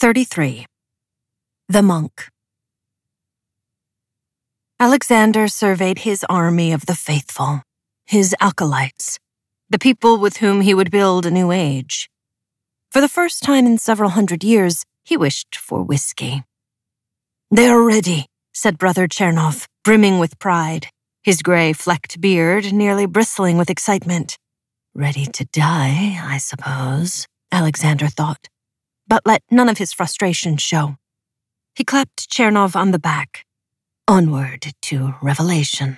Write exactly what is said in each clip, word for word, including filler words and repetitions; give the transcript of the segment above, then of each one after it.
thirty-three. The Monk. Alexander surveyed his army of the faithful, his acolytes, the people with whom he would build a new age. For the first time in several hundred years, he wished for whiskey. "They are ready," said Brother Chernov, brimming with pride, his gray flecked beard nearly bristling with excitement. Ready to die, I suppose, Alexander thought, but let none of his frustration show. He clapped Chernov on the back. Onward to revelation.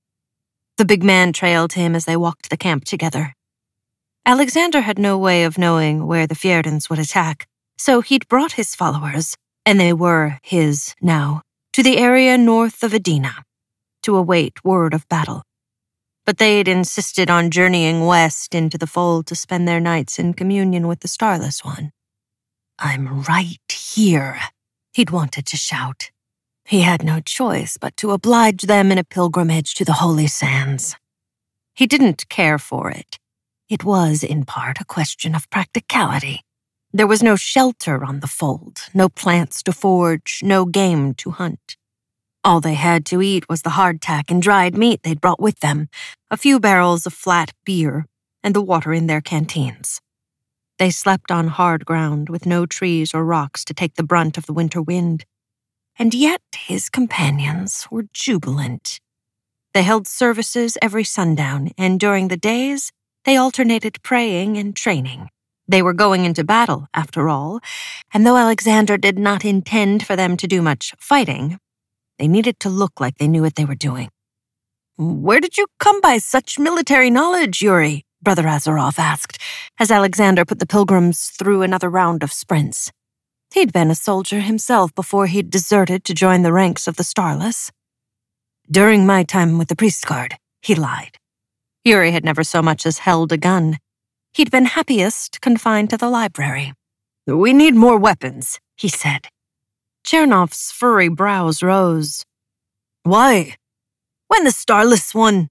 The big man trailed him as they walked the camp together. Alexander had no way of knowing where the Fjerdanes would attack, so he'd brought his followers, and they were his now, to the area north of Edina, to await word of battle. But they'd insisted on journeying west into the fold to spend their nights in communion with the Starless One. "I'm right here," he'd wanted to shout. He had no choice but to oblige them in a pilgrimage to the holy sands. He didn't care for it. It was, in part, a question of practicality. There was no shelter on the fold, no plants to forage, no game to hunt. All they had to eat was the hardtack and dried meat they'd brought with them, a few barrels of flat beer, and the water in their canteens. They slept on hard ground with no trees or rocks to take the brunt of the winter wind. And yet his companions were jubilant. They held services every sundown, and during the days, they alternated praying and training. They were going into battle, after all, and though Alexander did not intend for them to do much fighting, they needed to look like they knew what they were doing. "Where did you come by such military knowledge, Yuri?" Brother Azarov asked, as Alexander put the pilgrims through another round of sprints. He'd been a soldier himself before he'd deserted to join the ranks of the Starless. "During my time with the priest guard," he lied. Yuri had never so much as held a gun. He'd been happiest confined to the library. "We need more weapons," he said. Chernov's furry brows rose. "Why? When the Starless One..."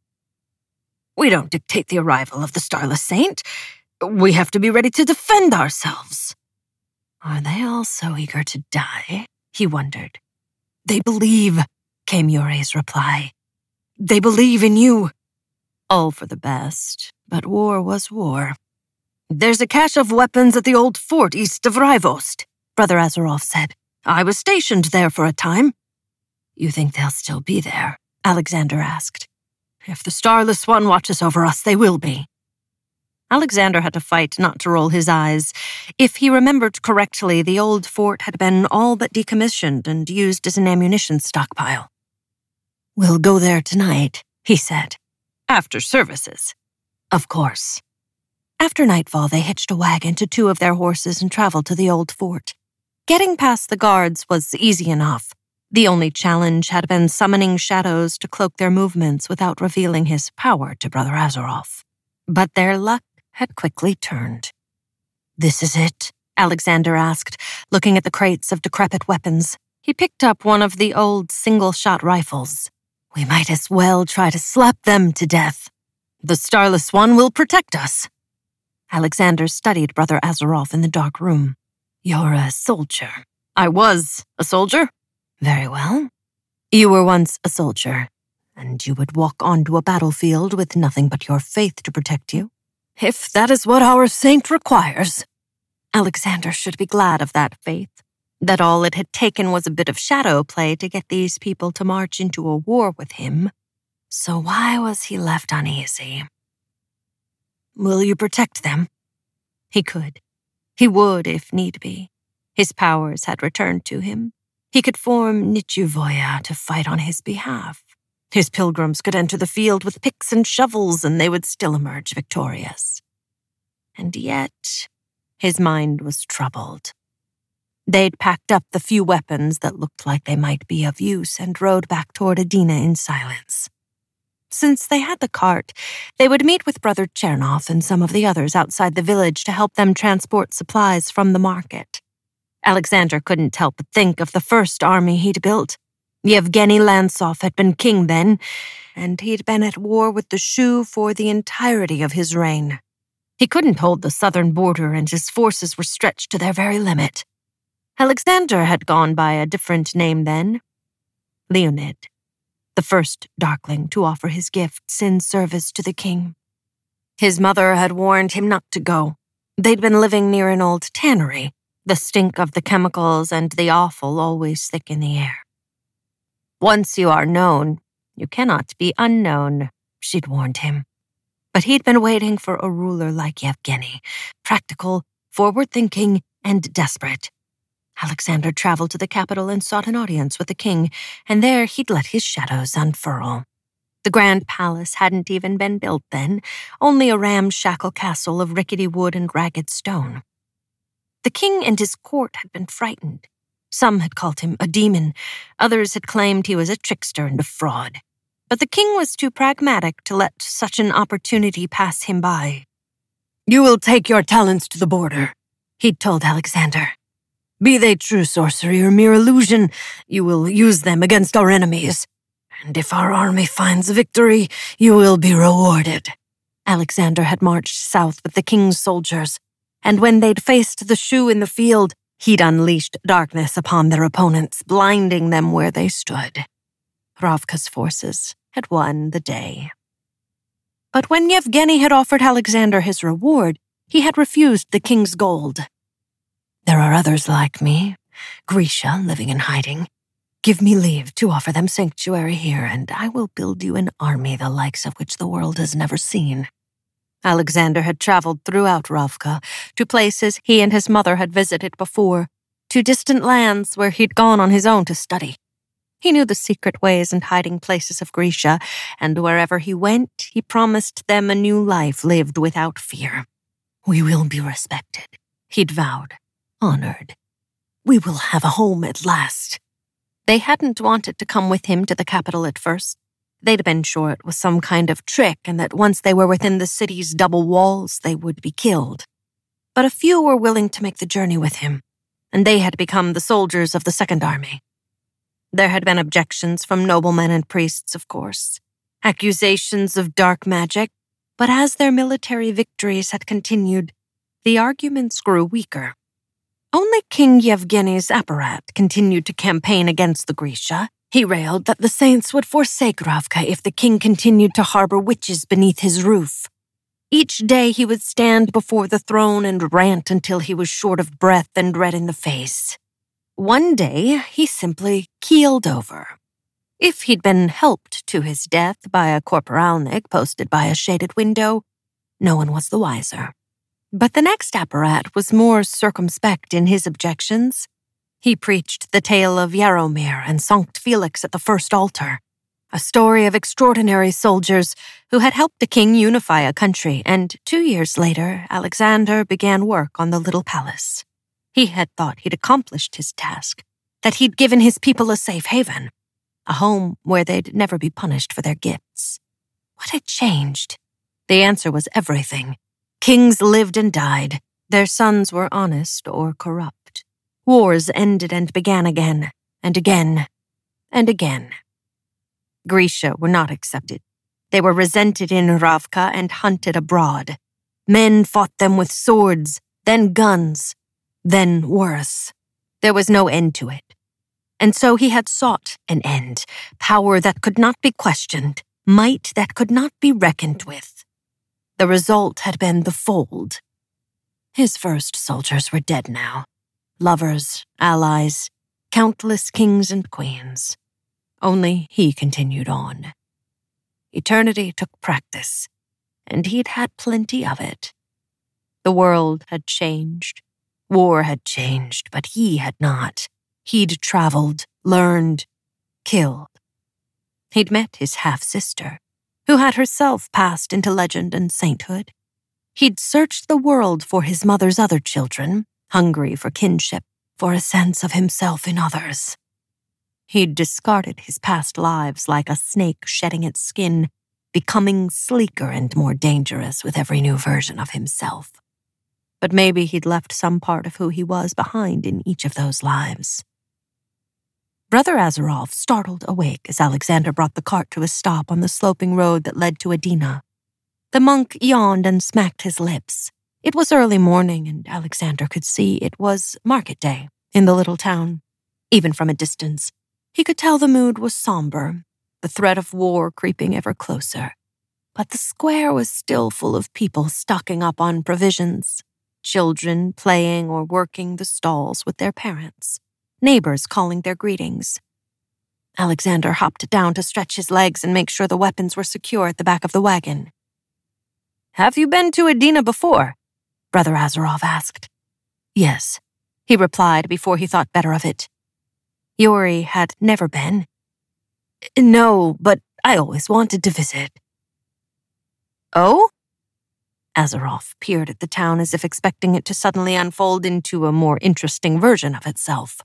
"We don't dictate the arrival of the Starless Saint. We have to be ready to defend ourselves." Are they all so eager to die? He wondered. "They believe," came Yuri's reply. "They believe in you." All for the best, but war was war. "There's a cache of weapons at the old fort east of Rivost," Brother Azarov said. "I was stationed there for a time." "You think they'll still be there?" Alexander asked. "If the Starless One watches over us, they will be." Alexander had to fight not to roll his eyes. If he remembered correctly, the old fort had been all but decommissioned and used as an ammunition stockpile. "We'll go there tonight," he said. "After services." "Of course." After nightfall, they hitched a wagon to two of their horses and traveled to the old fort. Getting past the guards was easy enough. The only challenge had been summoning shadows to cloak their movements without revealing his power to Brother Azarov. But their luck had quickly turned. "This is it?" Alexander asked, looking at the crates of decrepit weapons. He picked up one of the old single-shot rifles. "We might as well try to slap them to death. The Starless One will protect us." Alexander studied Brother Azarov in the dark room. "You're a soldier." "I was a soldier." "Very well. You were once a soldier, and you would walk onto a battlefield with nothing but your faith to protect you. If that is what our saint requires." Alexander should be glad of that faith, that all it had taken was a bit of shadow play to get these people to march into a war with him. So why was he left uneasy? "Will you protect them?" He could. He would if need be. His powers had returned to him. He could form Nichuvoya to fight on his behalf. His pilgrims could enter the field with picks and shovels, and they would still emerge victorious. And yet, his mind was troubled. They'd packed up the few weapons that looked like they might be of use and rode back toward Edina in silence. Since they had the cart, they would meet with Brother Chernov and some of the others outside the village to help them transport supplies from the market. Alexander couldn't help but think of the first army he'd built. Yevgeny Lantsov had been king then, and he'd been at war with the Shu for the entirety of his reign. He couldn't hold the southern border, and his forces were stretched to their very limit. Alexander had gone by a different name then. Leonid, the first Darkling to offer his gifts in service to the king. His mother had warned him not to go. They'd been living near an old tannery, the stink of the chemicals and the offal always thick in the air. Once you are known, you cannot be unknown, she'd warned him. But he'd been waiting for a ruler like Yevgeny, practical, forward-thinking, and desperate. Alexander traveled to the capital and sought an audience with the king, and there he'd let his shadows unfurl. The grand palace hadn't even been built then, only a ramshackle castle of rickety wood and ragged stone. The king and his court had been frightened. Some had called him a demon, others had claimed he was a trickster and a fraud. But the king was too pragmatic to let such an opportunity pass him by. "You will take your talents to the border," he'd told Alexander. "Be they true sorcery or mere illusion, you will use them against our enemies. And if our army finds victory, you will be rewarded." Alexander had marched south with the king's soldiers, and when they'd faced the shoe in the field, he'd unleashed darkness upon their opponents, blinding them where they stood. Ravka's forces had won the day. But when Yevgeny had offered Alexander his reward, he had refused the king's gold. "There are others like me, Grisha living in hiding. Give me leave to offer them sanctuary here, and I will build you an army the likes of which the world has never seen." Alexander had traveled throughout Ravka, to places he and his mother had visited before, to distant lands where he'd gone on his own to study. He knew the secret ways and hiding places of Grisha, and wherever he went, he promised them a new life lived without fear. "We will be respected," he'd vowed, "honored. We will have a home at last." They hadn't wanted to come with him to the capital at first. They'd been sure it was some kind of trick and that once they were within the city's double walls, they would be killed. But a few were willing to make the journey with him, and they had become the soldiers of the Second Army. There had been objections from noblemen and priests, of course, accusations of dark magic, but as their military victories had continued, the arguments grew weaker. Only King Yevgeny's apparat continued to campaign against the Grisha. He railed that the saints would forsake Ravka if the king continued to harbor witches beneath his roof. Each day he would stand before the throne and rant until he was short of breath and red in the face. One day, he simply keeled over. If he'd been helped to his death by a korporalnik posted by a shaded window, no one was the wiser. But the next apparat was more circumspect in his objections. He preached the tale of Yaromir and Sankt Felix at the first altar, a story of extraordinary soldiers who had helped the king unify a country, and two years later, Alexander began work on the little palace. He had thought he'd accomplished his task, that he'd given his people a safe haven, a home where they'd never be punished for their gifts. What had changed? The answer was everything. Kings lived and died. Their sons were honest or corrupt. Wars ended and began again, and again, and again. Grisha were not accepted. They were resented in Ravka and hunted abroad. Men fought them with swords, then guns, then worse. There was no end to it. And so he had sought an end, power that could not be questioned, might that could not be reckoned with. The result had been the fold. His first soldiers were dead now. Lovers, allies, countless kings and queens. Only he continued on. Eternity took practice, and he'd had plenty of it. The world had changed. War had changed, but he had not. He'd traveled, learned, killed. He'd met his half-sister, who had herself passed into legend and sainthood. He'd searched the world for his mother's other children, hungry for kinship, for a sense of himself in others. He'd discarded his past lives like a snake shedding its skin, becoming sleeker and more dangerous with every new version of himself. But maybe he'd left some part of who he was behind in each of those lives. Brother Azarov startled awake as Alexander brought the cart to a stop on the sloping road that led to Adina. The monk yawned and smacked his lips. It was early morning, and Alexander could see it was market day. in the little town. Even from a distance, he could tell the mood was somber, the threat of war creeping ever closer. But the square was still full of people stocking up on provisions, children playing or working the stalls with their parents, neighbors calling their greetings. Alexander hopped down to stretch his legs and make sure the weapons were secure at the back of the wagon. "Have you been to Edina before?" Brother Azarov asked. "Yes," he replied before he thought better of it. Yuri had never been. "No, but I always wanted to visit." "Oh?" Azarov peered at the town as if expecting it to suddenly unfold into a more interesting version of itself.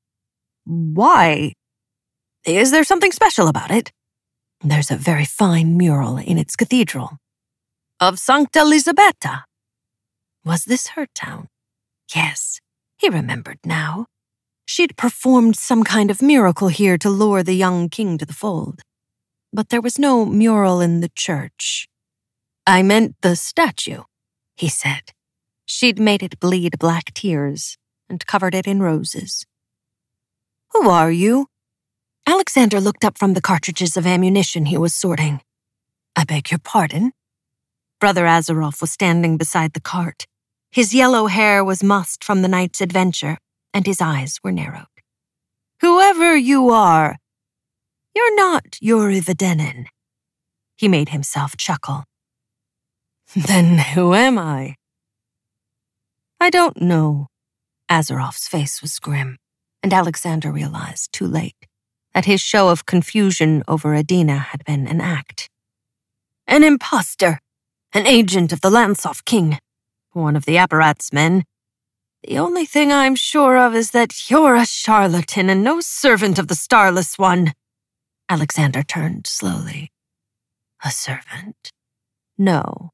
"Why? Is there something special about it?" "There's a very fine mural in its cathedral." "Of Sancta Elisabetta?" Was this her town? Yes, he remembered now. She'd performed some kind of miracle here to lure the young king to the fold. But there was no mural in the church. "I meant the statue," he said. She'd made it bleed black tears and covered it in roses. "Who are you?" Alexander looked up from the cartridges of ammunition he was sorting. "I beg your pardon?" Brother Azarov was standing beside the cart. His yellow hair was mussed from the night's adventure, and his eyes were narrowed. "Whoever you are, you're not Yuri Vedenin." He made himself chuckle. "Then who am I?" "I don't know." Azarov's face was grim, and Alexander realized too late that his show of confusion over Edina had been an act. "An imposter, an agent of the Lantsov king, one of the Apparat's men. The only thing I'm sure of is that you're a charlatan and no servant of the Starless One." Alexander turned slowly. "A servant? No.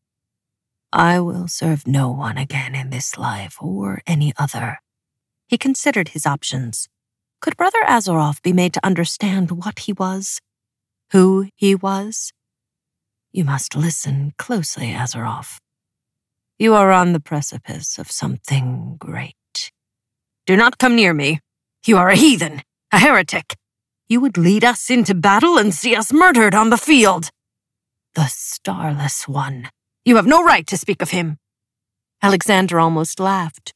I will serve no one again in this life or any other." He considered his options. Could Brother Azarov be made to understand what he was? Who he was? "You must listen closely, Azarov. You are on the precipice of something great. Do not come near me. You are a heathen, a heretic. You would lead us into battle and see us murdered on the field. The Starless One. You have no right to speak of him." Alexander almost laughed.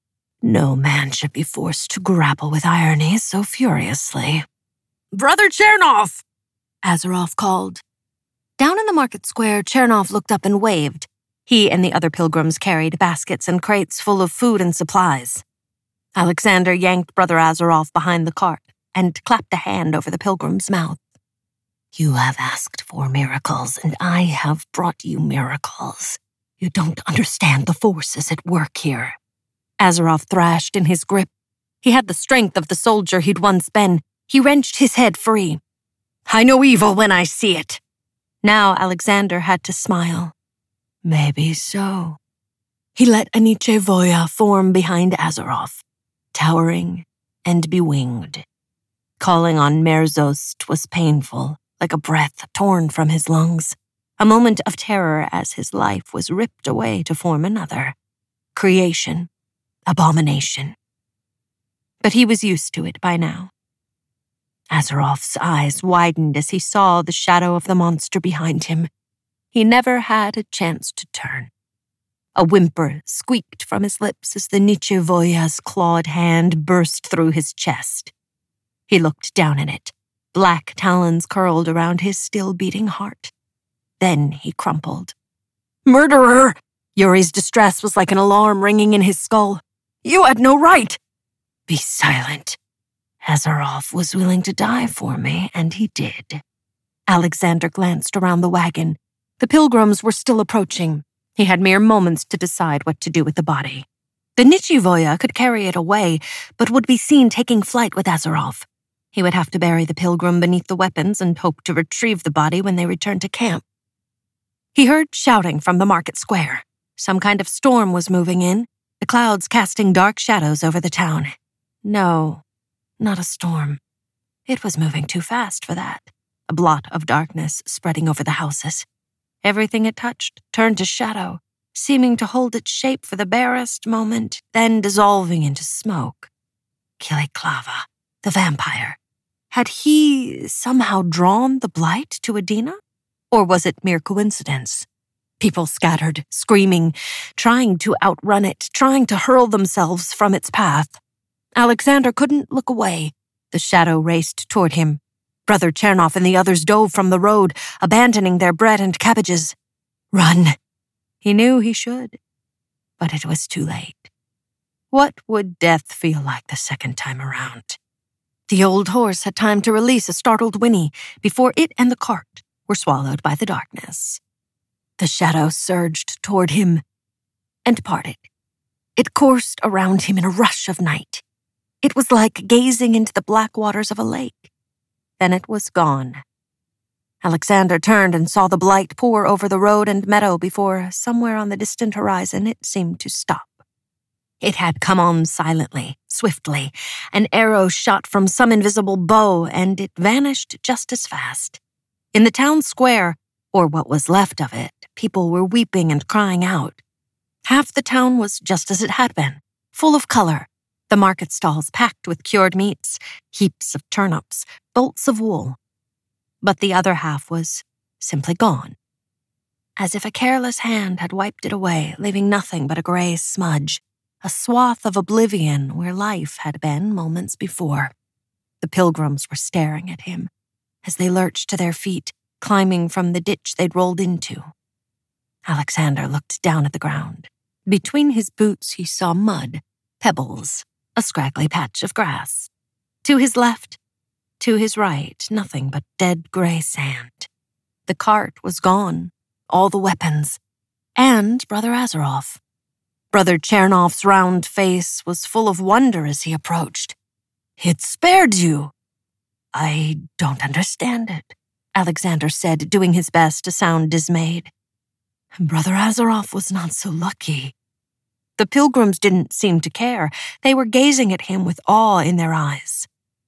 No man should be forced to grapple with irony so furiously. "Brother Chernov!" Azarov called. Down in the market square, Chernov looked up and waved. He and the other pilgrims carried baskets and crates full of food and supplies. Alexander yanked Brother Azarov behind the cart and clapped a hand over the pilgrim's mouth. "You have asked for miracles, and I have brought you miracles. You don't understand the forces at work here." Azarov thrashed in his grip. He had the strength of the soldier he'd once been. He wrenched his head free. "I know evil when I see it." Now Alexander had to smile. Maybe so. He let a Nichevoya form behind Azarov, towering and bewinged. Calling on Merzost was painful, like a breath torn from his lungs, a moment of terror as his life was ripped away to form another. Creation, abomination. But he was used to it by now. Azarov's eyes widened as he saw the shadow of the monster behind him. He never had a chance to turn. A whimper squeaked from his lips as the Nichevoya's clawed hand burst through his chest. He looked down at it. Black talons curled around his still-beating heart. Then he crumpled. "Murderer!" Yuri's distress was like an alarm ringing in his skull. "You had no right!" "Be silent. Azarov was willing to die for me, and he did." Alexander glanced around the wagon. The pilgrims were still approaching. He had mere moments to decide what to do with the body. The Nichevoya could carry it away, but would be seen taking flight with Azarov. He would have to bury the pilgrim beneath the weapons and hope to retrieve the body when they returned to camp. He heard shouting from the market square. Some kind of storm was moving in, the clouds casting dark shadows over the town. No, not a storm. It was moving too fast for that. A blot of darkness spreading over the houses. Everything it touched turned to shadow, seeming to hold its shape for the barest moment, then dissolving into smoke. Kiliclava, the vampire. Had he somehow drawn the blight to Adina? Or was it mere coincidence? People scattered, screaming, trying to outrun it, trying to hurl themselves from its path. Alexander couldn't look away. The shadow raced toward him. Brother Chernov and the others dove from the road, abandoning their bread and cabbages. Run! He knew he should, but it was too late. What would death feel like the second time around? The old horse had time to release a startled whinny before it and the cart were swallowed by the darkness. The shadow surged toward him and parted. It coursed around him in a rush of night. It was like gazing into the black waters of a lake. Then it was gone. Alexander turned and saw the blight pour over the road and meadow before, somewhere on the distant horizon, it seemed to stop. It had come on silently, swiftly, an arrow shot from some invisible bow, and it vanished just as fast. In the town square, or what was left of it, people were weeping and crying out. Half the town was just as it had been, full of color, the market stalls packed with cured meats, heaps of turnips, bolts of wool. But the other half was simply gone, as if a careless hand had wiped it away, leaving nothing but a gray smudge, a swath of oblivion where life had been moments before. The pilgrims were staring at him as they lurched to their feet, climbing from the ditch they'd rolled into. Alexander looked down at the ground. Between his boots he saw mud, pebbles, a scraggly patch of grass. To his left, to his right, nothing but dead gray sand. The cart was gone, all the weapons, and Brother Azaroff. Brother Chernov's round face was full of wonder as he approached. "It spared you." "I don't understand it," Alexander said, doing his best to sound dismayed. Brother Azaroff was not so lucky. The pilgrims didn't seem to care. They were gazing at him with awe in their eyes.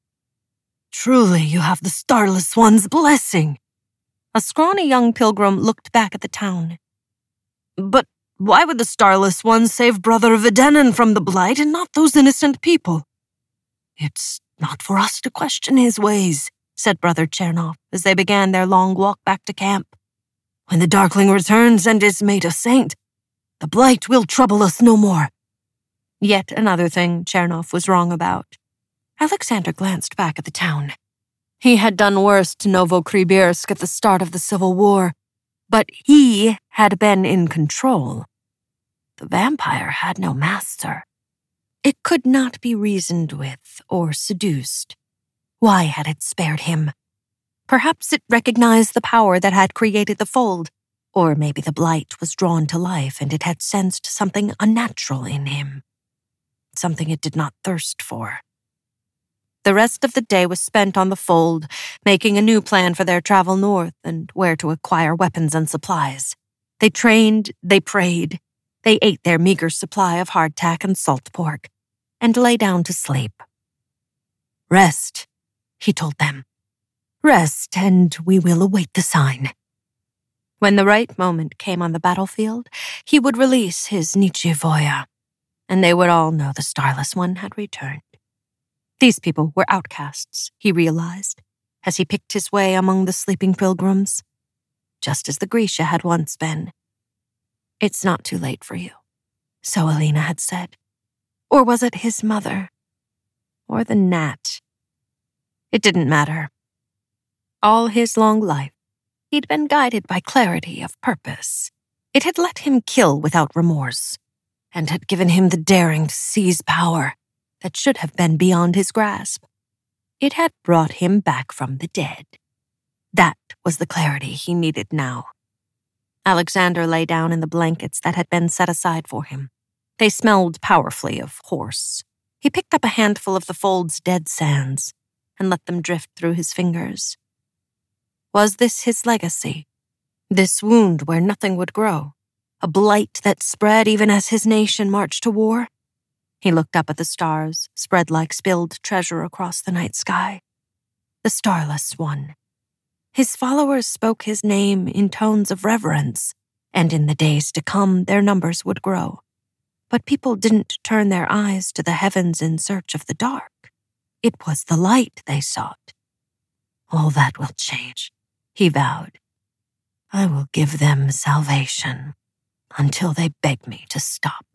"Truly, you have the Starless One's blessing." A scrawny young pilgrim looked back at the town. "But why would the Starless One save Brother Videnin from the blight and not those innocent people?" "It's not for us to question his ways," said Brother Chernov as they began their long walk back to camp. "When the Darkling returns and is made a saint, the blight will trouble us no more." Yet another thing Chernov was wrong about. Alexander glanced back at the town. He had done worse to Novokhribirsk at the start of the Civil War, but he had been in control. The vampire had no master. It could not be reasoned with or seduced. Why had it spared him? Perhaps it recognized the power that had created the fold, or maybe the blight was drawn to life and it had sensed something unnatural in him, something it did not thirst for. The rest of the day was spent on the fold, making a new plan for their travel north and where to acquire weapons and supplies. They trained, they prayed, they ate their meager supply of hardtack and salt pork, and lay down to sleep. "Rest," he told them. "Rest, and we will await the sign." When the right moment came on the battlefield, he would release his Nichivoya, and they would all know the Starless One had returned. These people were outcasts, he realized, as he picked his way among the sleeping pilgrims, just as the Grisha had once been. "It's not too late for you," so Alina had said. Or was it his mother? Or the gnat? It didn't matter. All his long life, he'd been guided by clarity of purpose. It had let him kill without remorse, and had given him the daring to seize power that should have been beyond his grasp. It had brought him back from the dead. That was the clarity he needed now. Alexander lay down in the blankets that had been set aside for him. They smelled powerfully of horse. He picked up a handful of the fold's dead sands and let them drift through his fingers. Was this his legacy? This wound where nothing would grow? A blight that spread even as his nation marched to war? He looked up at the stars, spread like spilled treasure across the night sky. The Starless One. His followers spoke his name in tones of reverence, and in the days to come their numbers would grow. But people didn't turn their eyes to the heavens in search of the dark. It was the light they sought. All that will change, he vowed. I will give them salvation until they beg me to stop.